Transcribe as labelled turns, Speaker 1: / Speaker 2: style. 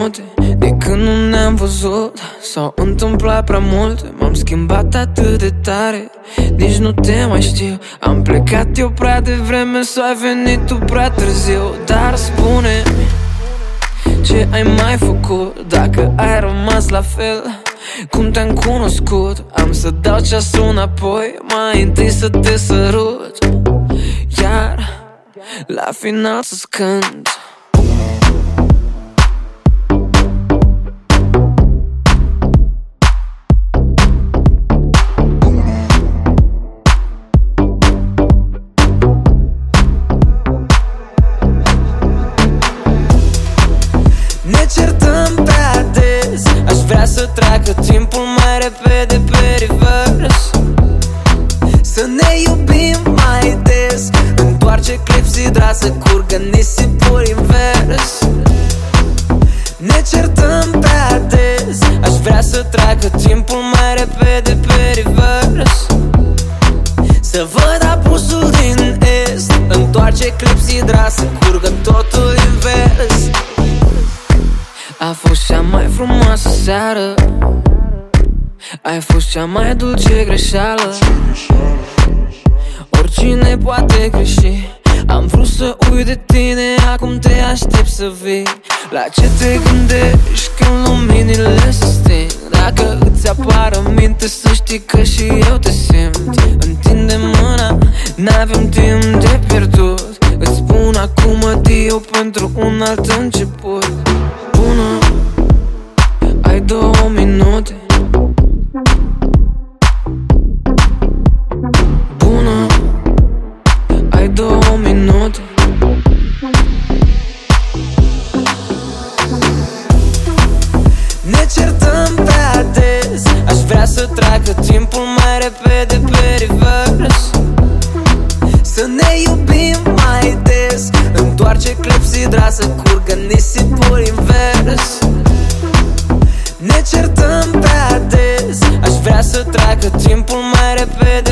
Speaker 1: minute de când nu ne-am văzut. S-au întâmplat prea multe, m-am schimbat atât de tare, nici nu te mai știu. Am plecat eu prea devreme sau ai venit tu prea târziu. Dar spune-mi ce ai mai făcut, dacă ai rămas la fel cum te-am cunoscut. Am să dau ceasul înapoi, mai întâi să te sărut, iar la final să-ți cânt.
Speaker 2: Ne certăm prea des, aș vrea să treacă timpul mai repede pe revers, să ne iubim mai des, întoarce clepsidra să curgă nisipul invers. Ne certăm prea des, aș vrea să treacă timpul mai repede pe revers, să văd apusul din est, întoarce clepsidra să curgă totul invers.
Speaker 1: A fost cea mai frumoasă seară, ai fost cea mai dulce greșeală. Oricine poate greși, am vrut să uit de tine, acum te aștept să vii. La ce te gândești când luminile se sting? Dacă îți apară minte, să știi că și eu te simt. Întinde mâna, n-avem timp de pierdut, îți spun acum adio pentru un alt început. Bună, ai 2 minute. Bună, ai 2 minute.
Speaker 2: Ne certăm prea des, aș vrea să treacă timpul mai repede pe revers, să ne iubim mai des, întoarce clepsidra să curgă nisipul invers. Ne certăm prea des, aș vrea să treacă timpul mai repede